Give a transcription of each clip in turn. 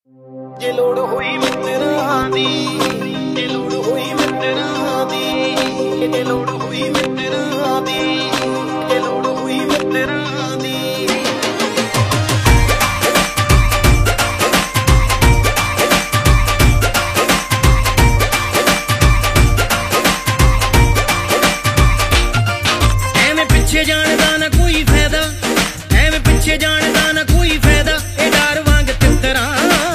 ਜੇ ਲੋੜ ਹੋਈ ਮਿੱਤਰਾਂ ਦੀ, ਜੇ ਲੋੜ ਹੋਈ ਮਿੱਤਰਾਂ ਦੀ, ਜੇ ਲੋੜ ਹੋਈ ਮਿੱਤਰਾਂ ਦੀ, ਜੇ ਲੋੜ ਹੋਈ ਮਿੱਤਰਾਂ ਦੀ। ਐਵੇਂ ਪਿੱਛੇ ਜਾਣ ਦਾ ਨਾ ਕੋਈ ਫਾਇਦਾ, ਐਵੇਂ ਪਿੱਛੇ ਜਾਣ ਦਾ ਨਾ ਕੋਈ ਫਾਇਦਾ, ਇਹ ਡਰ ਵਾਂਗ ਤਿੱਤਰਾਂ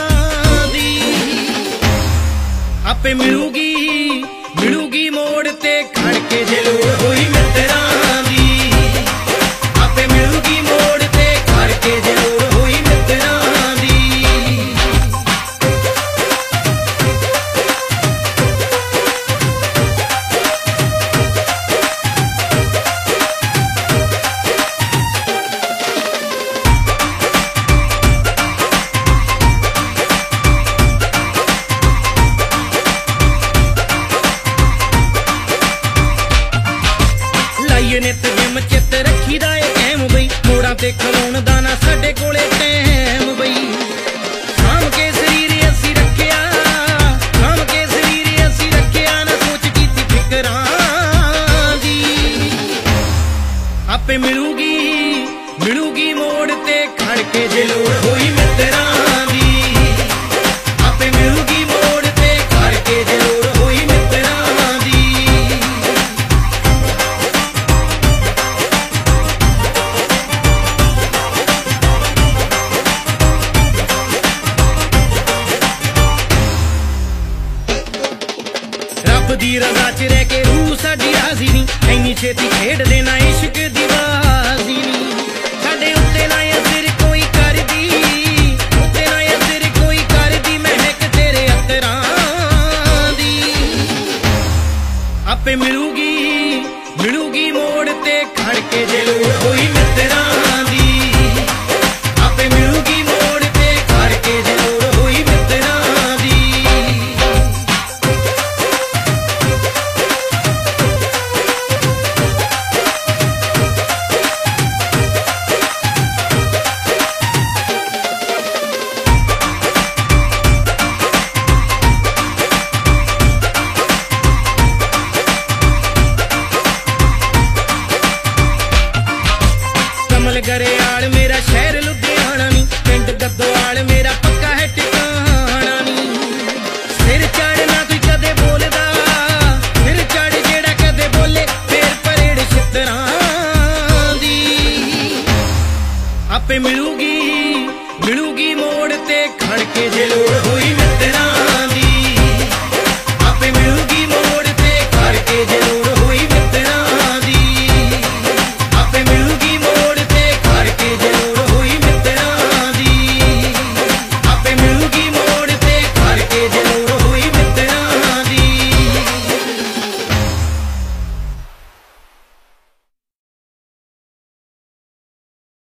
ਆਪੇ ਮਿਲੂਗੀ, ਮਿਲੂਗੀ ਮੋੜ ਤੇ ਖੜ ਕੇ ਜੇ ਲੋੜ ਹੋਈ ਮਿੱਤਰਾਂ ਦੀ। ਆਪੇ ਮਿਲੂਗੀ ਮੋੜ ਤੇ ਖੜ ਕੇ ਜੇ ਲੋੜ ਹੋਈ ਮਿੱਤਰਾਂ ਦੀ। ਨਿੱਤ ਜਿਮ ਚਿੱਤ ਰੱਖੀਦਾ ਏ ਕਾਇਮ ਬਈ, ਮੋੜਾਂ ਤੇ ਖਲੋਣ ਦਾ ਨਾ ਸਾਡੇ ਕੋਲੇ ਟਾਈਮ ਬਈ। ਸਾਂਭ ਕੇ ਸਰੀਰ ਅਸੀਂ ਰੱਖਿਆ, ਸਾਂਭ ਕੇ ਸਰੀਰ ਅਸੀਂ ਰੱਖਿਆ, ਨਾ ਸੋਚ ਕੀਤੀ ਫਿਕਰਾਂ ਦੀ। ਆਪੇ ਮਿਲੂਗੀ, ਮਿਲੂਗੀ ਮੋੜ ਤੇ ਖੜ ਕੇ ਜੇ ਲੋੜ ਹੋਈ ਮਿੱਤਰਾਂ ਦੀ। ਆਪੇ ਮਿਲੂਗੀ ਮੋੜ ਤੇ ਖੜ ਕੇ ਜੇ ਲੋੜ ਹੋਈ ਮਿੱਤਰਾਂ ਦੀ। ਰੱਬ ਦੀ ਰਜ਼ਾ 'ਚ ਰਹਿ ਕੇ ਰੂਹ ਸਾਡੀ ਰਾਜ਼ੀ ਨਹੀਂ, ਐਨੀ ਛੇਤੀ ਖੇਡਦੇ ਨਾ ਇਸ਼ਕ ਦੀ ਬਾਜ਼ੀ ਨਹੀਂ। ਸਾਡੇ ਉੱਤੇ ਨਾ ਅਸਰ ਕੋਈ ਕਰਦੀ, ਉੱਤੇ ਨਾ ਅਸਰ ਕੋਈ ਕਰਦੀ, ਮਹਿਕ ਤੇਰੇ ਅਤਰਾਂ ਦੀ। ਆਪੇ ਮਿਲੂਗੀ, ਮਿਲੂਗੀ ਮੋੜ ਤੇ ਖੜ ਕੇ ਜੇ ਲੋੜ ਹੋਈ ਮਿੱਤਰਾਂ ਦੀ। ਆਪੇ ਮਿਲੂਗੀ ਮੋੜ ਤੇ ਖੜ ਕੇ ਜੇ ਲੋੜ ਹੋਈ ਮਿੱਤਰਾਂ ਦੀ। ਗਰੇਆਲ ਮੇਰਾ ਸ਼ਹਿਰ ਲੁਧਿਆਣਾ ਨੀ, ਪਿੰਡ ਗੱਦੋਵਾਲ ਮੇਰਾ ਪੱਕਾ ਹੈ ਟਿਕਾਣਾ ਨੀ। ਸਿਰ ਚੜ ਨਾ ਕੋਈ ਕਦੇ ਬੋਲਦਾ, ਸਿਰ ਚੜ ਜਿਹੜਾ ਕਦੇ ਬੋਲੇ, ਫੇਰ ਪਰੇਡ ਛਿੱਤਰਾਂ ਦੀ। ਆਪੇ ਮਿਲੂਗੀ, ਮਿਲੂਗੀ ਮੋੜ ਤੇ ਖੜ ਕੇ ਜੇ ਲੋੜ ਹੋਈ।